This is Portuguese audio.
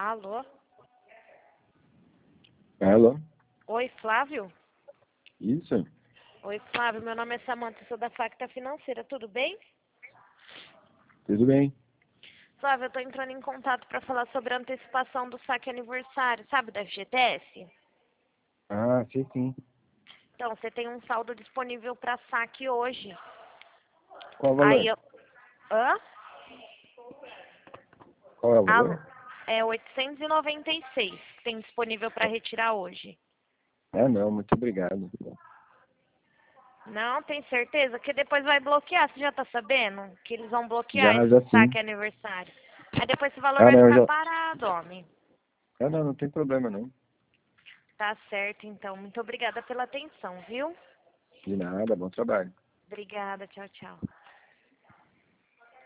Alô? Alô? Oi, Flávio? Isso? Oi, Flávio. Meu nome é Samanta, sou da Facta Financeira. Tudo bem? Tudo bem? Flávio, eu tô entrando em contato para falar sobre a antecipação do saque aniversário, sabe, da FGTS? Ah, sei sim. Então, você tem um saldo disponível para saque hoje. Qual o Aí valor? eu... Hã? Qual é o Alô? valor? É 896 que tem disponível para retirar hoje. Ah, não, muito obrigado. Não, tem certeza? Que depois vai bloquear, você já tá sabendo? Que eles vão bloquear Já, esse já sim. saque aniversário. Aí depois esse valor Ah, vai não, ficar já. parado, homem. Ah, não, não tem problema não. Tá certo, então. Muito obrigada pela atenção, viu? De nada, bom trabalho. Obrigada, tchau, tchau.